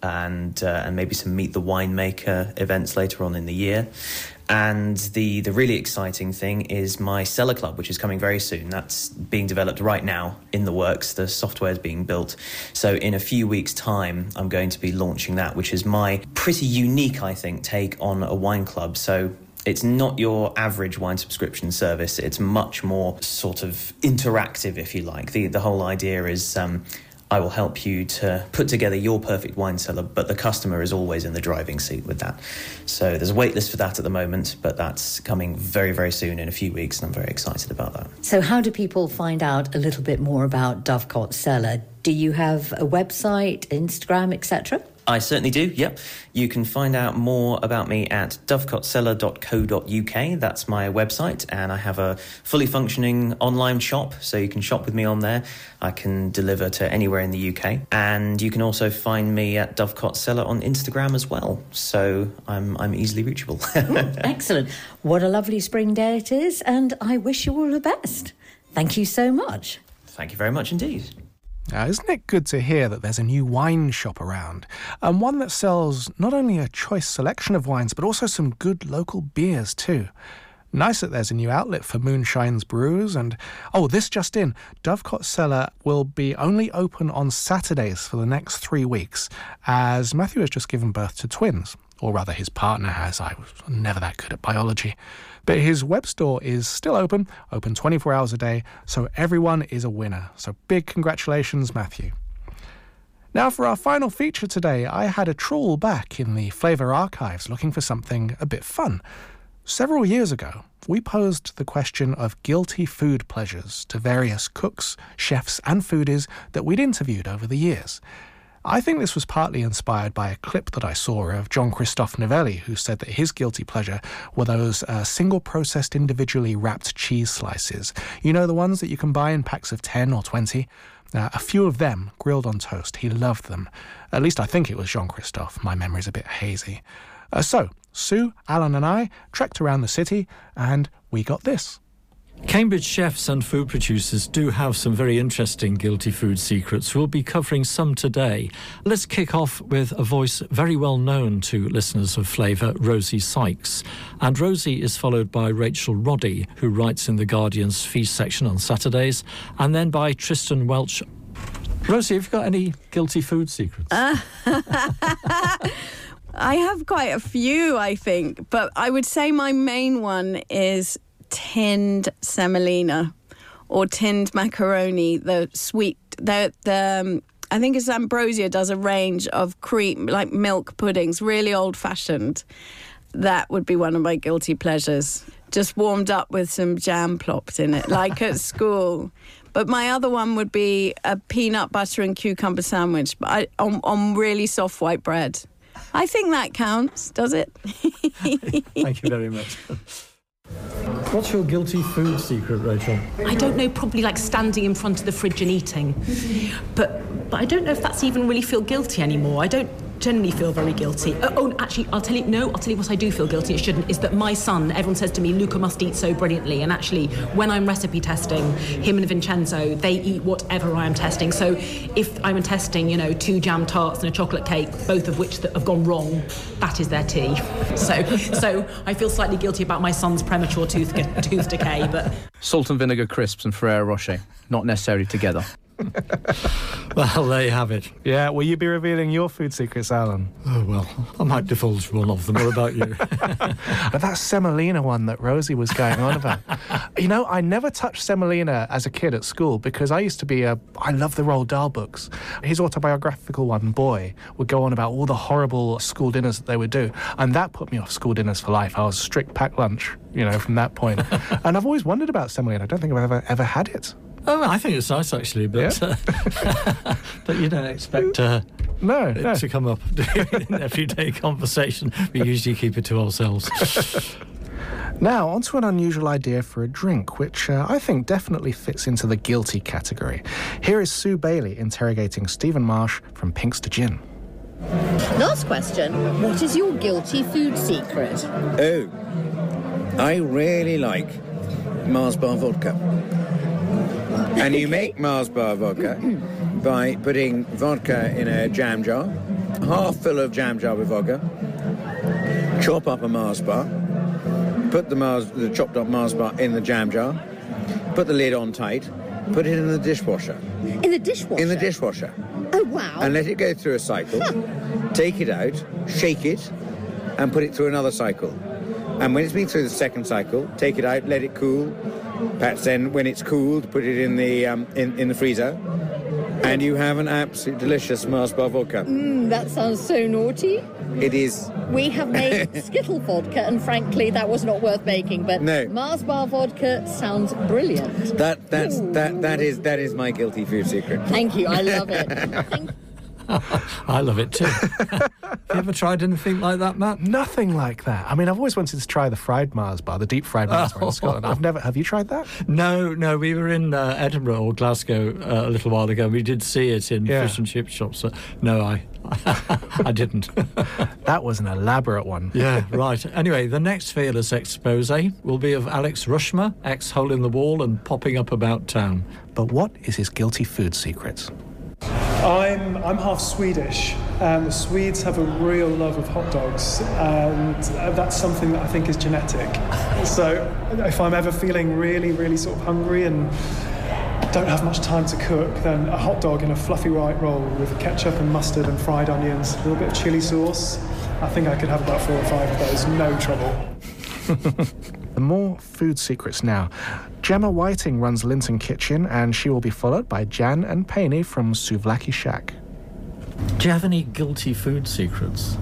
and uh, and maybe some Meet the Winemaker events later on in the year. And the, the really exciting thing is my Cellar Club, which is coming very soon. That's being developed right now, in the works. The software is being built. So in a few weeks' time, I'm going to be launching that, which is my pretty unique, I think, take on a wine club. So it's not your average wine subscription service. It's much more sort of interactive, if you like. The, the whole idea is... Um, I will help you to put together your perfect wine cellar, but the customer is always in the driving seat with that. So there's a wait list for that at the moment, but that's coming very, very soon in a few weeks, and I'm very excited about that. So how do people find out a little bit more about Dovecot Cellar? Do you have a website, Instagram, et cetera? I certainly do, yep. You can find out more about me at dovecot cellar dot co dot uk. That's my website, and I have a fully functioning online shop, so you can shop with me on there. I can deliver to anywhere in the U K. And you can also find me at Dovecot Cellar on Instagram as well, so I'm I'm easily reachable. Excellent. What a lovely spring day it is, and I wish you all the best. Thank you so much. Thank you very much indeed. Now, isn't it good to hear that there's a new wine shop around, and one that sells not only a choice selection of wines, but also some good local beers too? Nice that there's a new outlet for Moonshine's brewers, and, oh, this just in, Dovecot Cellar will be only open on Saturdays for the next three weeks, as Matthew has just given birth to twins. Or rather, his partner has. I was never that good at biology. But his web store is still open, open twenty-four hours a day, so everyone is a winner. So big congratulations, Matthew. Now, for our final feature today, I had a trawl back in the Flavour archives looking for something a bit fun. Several years ago, we posed the question of guilty food pleasures to various cooks, chefs and foodies that we'd interviewed over the years. I think this was partly inspired by a clip that I saw of John Christophe Novelli, who said that his guilty pleasure were those uh, single-processed, individually wrapped cheese slices. You know, the ones that you can buy in packs of ten or twenty? Uh, a few of them grilled on toast. He loved them. At least I think it was Jean Christophe. My memory's a bit hazy. Uh, so, Sue, Alan and I trekked around the city, and we got this. Cambridge chefs and food producers do have some very interesting guilty food secrets. We'll be covering some today. Let's kick off with a voice very well known to listeners of Flavour, Rosie Sykes. And Rosie is followed by Rachel Roddy, who writes in The Guardian's feast section on Saturdays, and then by Tristan Welch. Rosie, have you got any guilty food secrets? Uh, I have quite a few, I think, but I would say my main one is tinned semolina or tinned macaroni, the sweet, the, the um, I think it's Ambrosia does a range of cream, like milk puddings, really old-fashioned. That would be one of my guilty pleasures. Just warmed up with some jam plopped in it, like at school. But my other one would be a peanut butter and cucumber sandwich but I, on, on really soft white bread. I think that counts, does it? Thank you very much. What's your guilty food secret, Rachel? I don't know, probably like standing in front of the fridge and eating. But but I don't know if that's even really feel guilty anymore. I don't generally feel very guilty. Oh, oh, actually, I'll tell you, no, I'll tell you what I do feel guilty, it shouldn't, is that my son, everyone says to me, Luca must eat so brilliantly, and actually, when I'm recipe testing, him and Vincenzo, they eat whatever I am testing. So if I'm testing, you know, two jam tarts and a chocolate cake, both of which that have gone wrong, that is their tea. So so I feel slightly guilty about my son's premature tooth, tooth decay, but... Salt and vinegar crisps and Ferrero Rocher, not necessarily together. Well, there you have it. Yeah, will you be revealing your food secrets, Alan? Oh, well, I might divulge one of them. What about you? But that semolina one that Rosie was going on about. You know, I never touched semolina as a kid at school because I used to be a... I love the Roald Dahl books. His autobiographical one, Boy, would go on about all the horrible school dinners that they would do. And that put me off school dinners for life. I was strict packed lunch, you know, from that point. And I've always wondered about semolina. I don't think I've ever, ever had it. Oh, I think it's nice, actually, but yeah. uh, but you don't expect uh, no, it no. to come up in everyday conversation. We usually keep it to ourselves. Now, on to an unusual idea for a drink, which uh, I think definitely fits into the guilty category. Here is Sue Bailey interrogating Stephen Marsh from Pinkster Gin. Last question. What is your guilty food secret? Oh, I really like Mars Bar vodka. And you make Mars Bar vodka by putting vodka in a jam jar, half fill of jam jar with vodka, chop up a Mars bar, put the, Mars, the chopped up Mars bar in the jam jar, put the lid on tight, put it in the dishwasher. In the dishwasher? In the dishwasher. Oh, wow. And let it go through a cycle, take it out, shake it, and put it through another cycle. And when it's been through the second cycle, take it out, let it cool. Perhaps then, when it's cooled, put it in the um, in, in the freezer, and you have an absolute delicious Mars bar vodka. Mm, that sounds so naughty. It is. We have made Skittle vodka, and frankly, that was not worth making. But no. Mars bar vodka sounds brilliant. That that's Ooh. that that is that is my guilty food secret. Thank you. I love it. Thank I love it too. Have you ever tried anything like that, Matt? Nothing like that. I mean, I've always wanted to try the fried Mars bar, the deep fried Mars bar in Scotland. I've never. Have you tried that? No, no. We were in uh, Edinburgh or Glasgow uh, a little while ago. We did see it in Yeah. fish and chip shops. So no, I, I didn't. That was an elaborate one. Yeah, right. Anyway, the next fearless expose will be of Alex Rushmer, ex-hole in the wall and popping up about town. But what is his guilty food secret? I'm I'm half Swedish, and the Swedes have a real love of hot dogs, and that's something that I think is genetic. So if I'm ever feeling really, really sort of hungry and don't have much time to cook, then a hot dog in a fluffy white roll with ketchup and mustard and fried onions, a little bit of chili sauce, I think I could have about four or five of those, no trouble. More food secrets now. Gemma Whiting runs Linton Kitchen, and she will be followed by Jan and Painey from Souvlaki Shack. Do you have any guilty food secrets?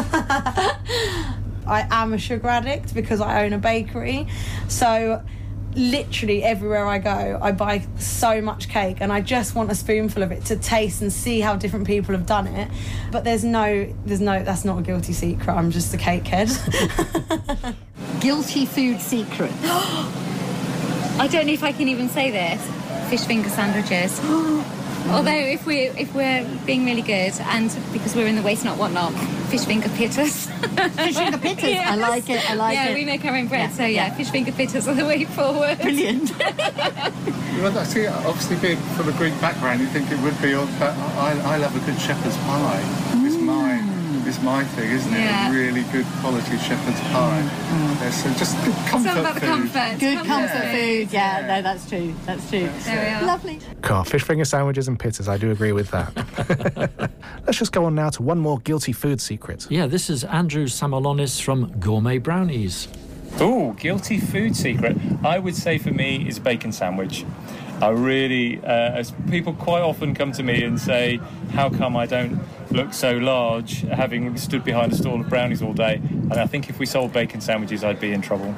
I am a sugar addict because I own a bakery. So literally everywhere I go, I buy so much cake and I just want a spoonful of it to taste and see how different people have done it. But there's no, there's no, that's not a guilty secret. I'm just a cake head. Guilty food secret. I don't know if I can even say this. Fish finger sandwiches. Although if we're if we're being really good, and because we're in the waste not whatnot, fish finger pittas. Fish finger pittas. Yes. I like it. I like yeah, it. Yeah, we make our own bread, Yeah, so yeah, yeah, fish finger pittas are the way forward. Brilliant. Well, I see, obviously being from a Greek background, you think it would be, but I, I love a good shepherd's pie. Mm. It's mine. It's my thing, isn't it? Yeah. A really good quality shepherd's pie. Mm. Yeah, so just good comfort It's all about the food. comfort. Good comfort Yeah. food. Yeah, no, that's true. That's true. There we are. Lovely. God, fish finger sandwiches and pittas, I do agree with that. Let's just go on now to one more guilty food secret. Yeah, this is Andrew Samolonis from Gourmet Brownies. Oh, guilty food secret. I would say for me is bacon sandwich. I really, uh, as people quite often come to me and say, how come I don't look so large having stood behind a stall of brownies all day? And I think if we sold bacon sandwiches, I'd be in trouble.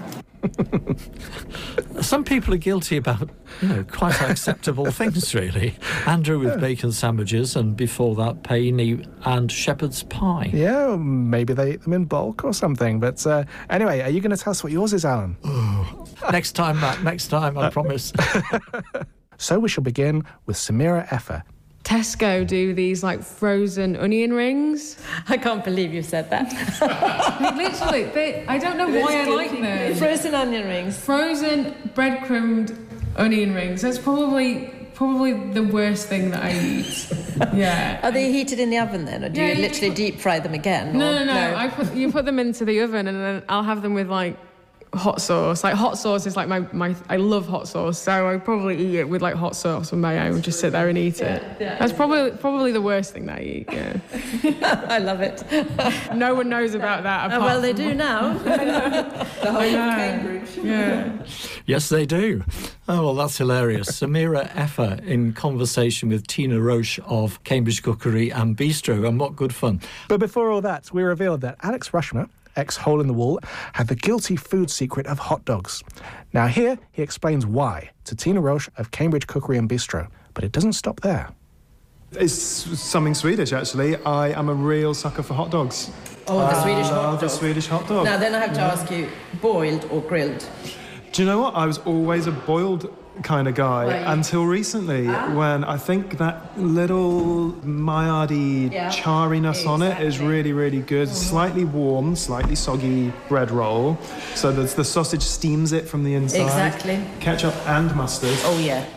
Some people are guilty about, you know, quite acceptable things, really. Andrew with bacon sandwiches, and before that, Painey and shepherd's pie. Yeah, maybe they eat them in bulk or something. But uh, anyway, are you going to tell us what yours is, Alan? Next time, Matt, next time, I promise. So we shall begin with Samira Effa. Tesco do these like frozen onion rings. I can't believe you said that. Literally, they, I don't know why I like them. Frozen onion rings. Frozen breadcrumbed onion rings. That's probably probably the worst thing that I eat. Yeah. Are they heated in the oven then, or do Yeah, you you literally put- deep fry them again? No, or- no, no. I put you put them into the oven, and then I'll have them with like hot sauce. Like hot sauce is like my, my I love hot sauce, so I probably eat it with like hot sauce and mayo and just sit there and eat it. yeah. That's probably probably the worst thing that I eat. Yeah. I love it. No one knows about that. Oh, Apart well, they from- do now. The whole I of know. Cambridge. Yeah. Yes, they do. Oh, well, that's hilarious. Samira Effa in conversation with Tina Roche of Cambridge Cookery and Bistro, and what good fun. But before all that, we revealed that Alex Rushmer, ex-Hole in the Wall, had the guilty food secret of hot dogs. Now here, he explains why to Tina Roche of Cambridge Cookery and Bistro. But it doesn't stop there. It's something Swedish, actually. I am a real sucker for hot dogs. Oh, the I Swedish hot love dog. the Swedish hot dog. Now, then I have to Yeah. ask you, boiled or grilled? Do you know what? I was always a boiled kind of guy Right. until recently, Ah. when I think that little Maillard-y Yeah. chariness on it is really, really good. Slightly warm, slightly soggy bread roll, so that the sausage steams it from the inside. Exactly. Ketchup and mustard. Oh, yeah.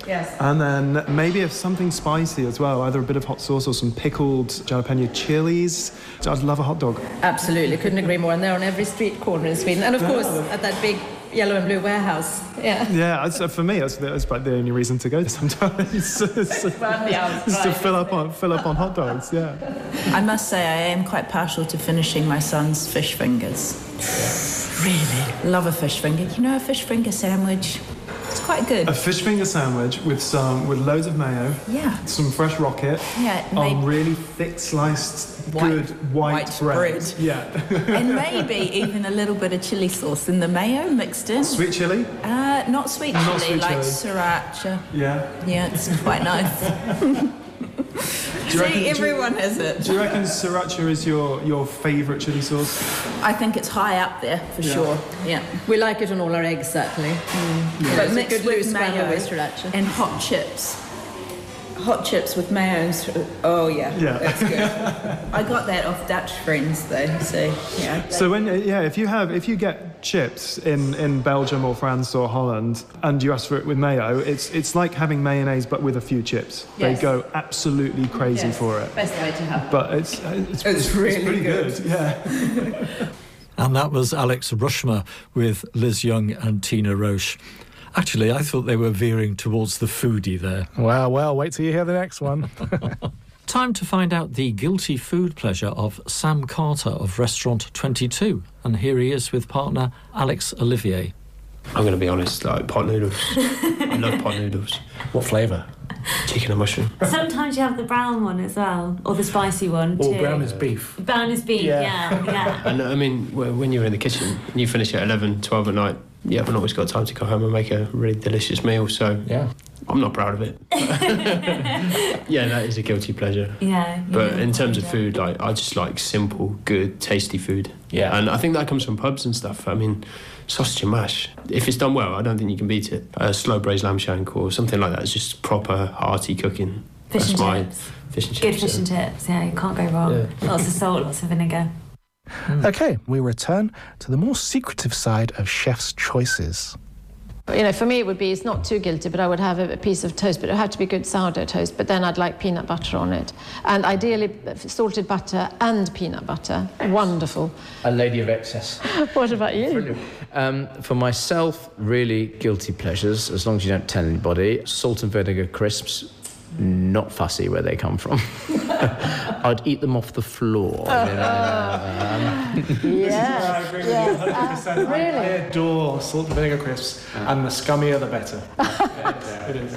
Yes. And then maybe if something spicy as well, either a bit of hot sauce or some pickled jalapeno chilies. I'd love a hot dog. Absolutely, couldn't agree more. And they're on every street corner in Sweden. And of course, at that big yellow and blue warehouse. Yeah. Yeah, it's, uh, for me, that's, that's about the only reason to go sometimes. it's, it's, it's to fill up on fill up on hot dogs. Yeah. I must say, I am quite partial to finishing my son's fish fingers. Really love a fish finger. You know, a fish finger sandwich. It's quite good. A fish finger sandwich with some with loads of mayo. Yeah. Some fresh rocket. Yeah. On really thick sliced, white, good white, white bread. bread. Yeah. And maybe even a little bit of chili sauce in the mayo mixed in. Sweet chili? Uh, not sweet chili, Not sweet like chili. sriracha. Yeah. Yeah, it's quite nice. Do you reckon, See, everyone do you, has it. Do you reckon sriracha is your, your favourite chili sauce? I think it's high up there for Yeah. sure. Yeah. We like it on all our eggs, certainly. Mm. But It's a mixed good loose with scramble mayo with sriracha. and hot chips. Hot chips with mayo and sri- oh yeah, Yeah. that's good. I got that off Dutch friends though, so yeah. So when yeah, if you have if you get chips in, in Belgium or France or Holland and you ask for it with mayo, it's it's like having mayonnaise but with a few chips. Yes. They go absolutely crazy Yes. for it. Best way to have it. But it's it's, It's really pretty good. good. Yeah. And that was Alex Rushmer with Liz Young and Tina Roche. Actually, I thought they were veering towards the foodie there. Well, well, wait till you hear the next one. Time to find out the guilty food pleasure of Sam Carter of Restaurant twenty-two. And here he is with partner Alex Olivier. I'm going to be honest, like pot noodles. I love pot noodles. What flavour? Chicken and mushroom. Sometimes you have the brown one as well, or the spicy one Or too. brown is beef. Brown is beef, Yeah. yeah, yeah. And I mean, wh- when you're in the kitchen and you finish at eleven, twelve at night, you haven't always got time to go home and make a really delicious meal, so yeah. I'm not proud of it. Yeah, that is a guilty pleasure. Yeah. But yeah, in terms of yeah. food, like, I just like simple, good, tasty food. Yeah. And I think that comes from pubs and stuff. I mean, sausage and mash, if it's done well, I don't think you can beat it. A slow braised lamb shank or something like that is just proper hearty cooking. Fish That's and my chips. fish and Good chips. fish yeah. and chips, yeah, you can't go wrong. Yeah. Lots of salt, lots of vinegar. Okay, we return to the more secretive side of chef's choices. You know, for me it would be, it's not too guilty, but I would have a, a piece of toast, but it would have to be good sourdough toast, but then I'd like peanut butter on it. And ideally salted butter and peanut butter. Wonderful. A lady of excess. What about you? Brilliant. Um, for myself, really guilty pleasures, as long as you don't tell anybody. Salt and vinegar crisps, not fussy where they come from. I'd eat them off the floor. Uh, you know, um, Yeah. I agree with you one hundred percent. Uh, really? I adore salt and vinegar crisps, and the scummier the better. It is.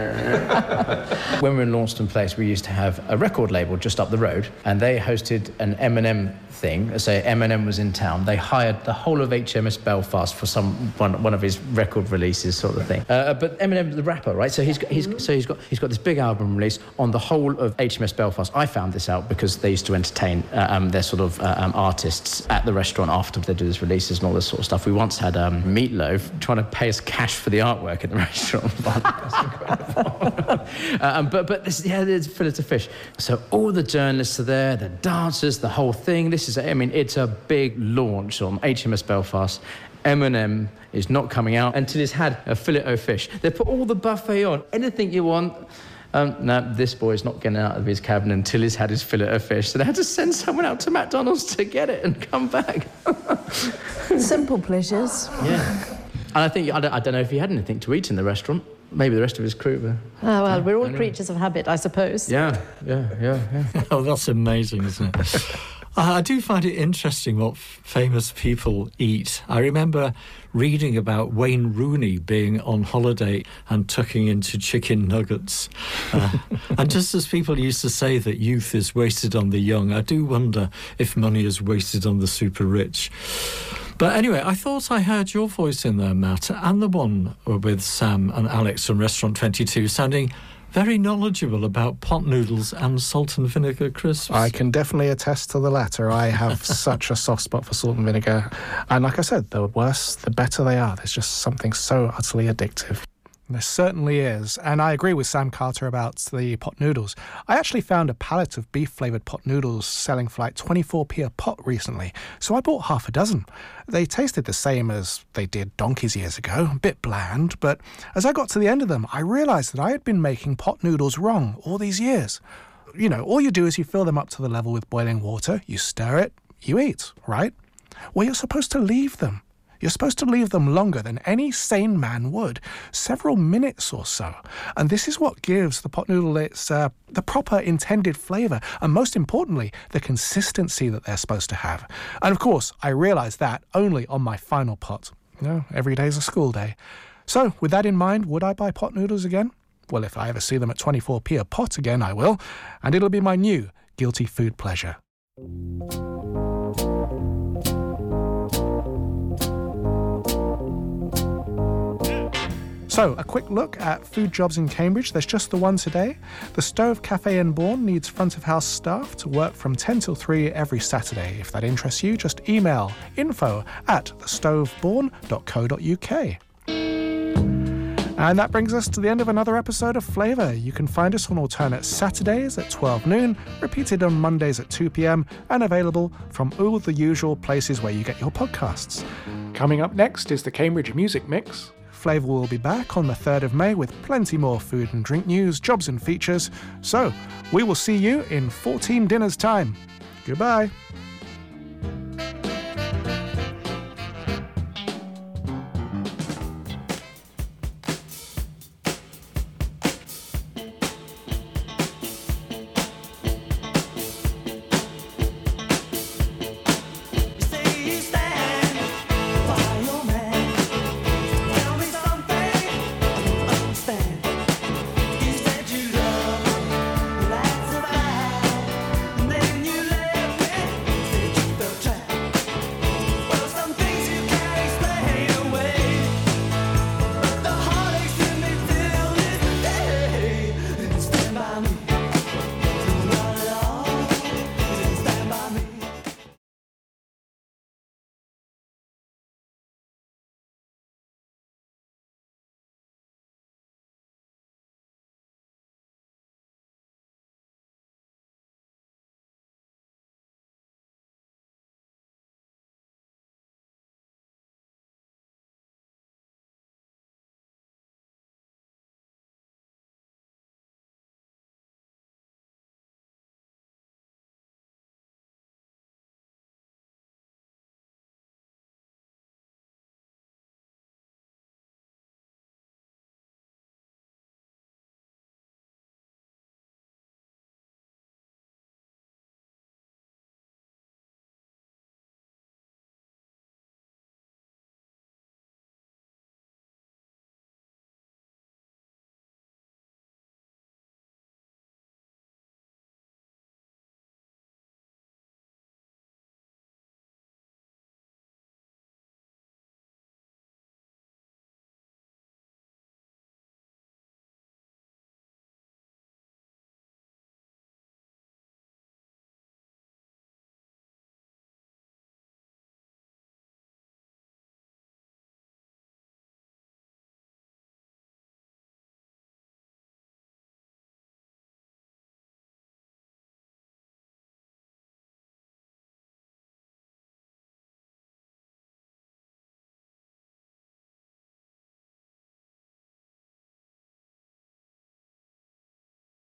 When we were in Launceston Place, we used to have a record label just up the road, and they hosted an M and M thing. So M and M was in town. They hired the whole of H M S Belfast for some one, one of his record releases, sort of thing. Uh, but M and M, the rapper, right? So he's got, he's so he's got he's got this big album release on the whole of H M S Belfast. I found this out because they used to entertain uh, um, their sort of uh, um, artists at the restaurant after they do these releases and all this sort of stuff. We once had um, Meatloaf trying to pay us cash for the artwork at the restaurant. That's incredible. um, but but this, yeah, there's fillet of fish. So all the journalists are there, the dancers, the whole thing. This is, I mean, it's a big launch on H M S Belfast. M and M is not coming out until it's had a fillet o' fish. They put all the buffet on, anything you want. Um, no, this boy's not getting out of his cabin until he's had his fillet of fish. So they had to send someone out to McDonald's to get it and come back. Simple pleasures. Yeah. And I think, I don't, I don't know if he had anything to eat in the restaurant. Maybe the rest of his crew were. Oh, well, we're all Anyway. creatures of habit, I suppose. Yeah, yeah, yeah, yeah. Oh, that's amazing, isn't it? I do find it interesting what f- famous people eat. I remember reading about Wayne Rooney being on holiday and tucking into chicken nuggets. Uh, and just as people used to say that youth is wasted on the young, I do wonder if money is wasted on the super rich. But anyway, I thought I heard your voice in there, Matt, and the one with Sam and Alex from Restaurant twenty-two, sounding very knowledgeable about pot noodles and salt and vinegar crisps. I can definitely attest to the latter. I have such a soft spot for salt and vinegar. And like I said, the worse, the better they are. There's just something so utterly addictive. There certainly is, and I agree with Sam Carter about the pot noodles. I actually found a pallet of beef-flavoured pot noodles selling for like twenty-four p a pot recently, so I bought half a dozen. They tasted the same as they did donkeys years ago, a bit bland, but as I got to the end of them, I realised that I had been making pot noodles wrong all these years. You know, all you do is you fill them up to the level with boiling water, you stir it, you eat, right? Well, you're supposed to leave them. You're supposed to leave them longer than any sane man would, several minutes or so. And this is what gives the pot noodle its uh, the proper intended flavour, and most importantly, the consistency that they're supposed to have. And of course, I realised that only on my final pot. You know, every day's a school day. So, with that in mind, would I buy pot noodles again? Well, if I ever see them at twenty-four p a pot again, I will, and it'll be my new guilty food pleasure. So, a quick look at food jobs in Cambridge. There's just the one today. The Stove Cafe in Bourne needs front-of-house staff to work from ten till three every Saturday. If that interests you, just email info at thestovebourne dot co dot uk. And that brings us to the end of another episode of Flavour. You can find us on alternate Saturdays at twelve noon, repeated on Mondays at two p m, and available from all the usual places where you get your podcasts. Coming up next is the Cambridge Music Mix. Flavour will be back on the third of May with plenty more food and drink news, jobs and features. So, we will see you in fourteen dinners time. Goodbye.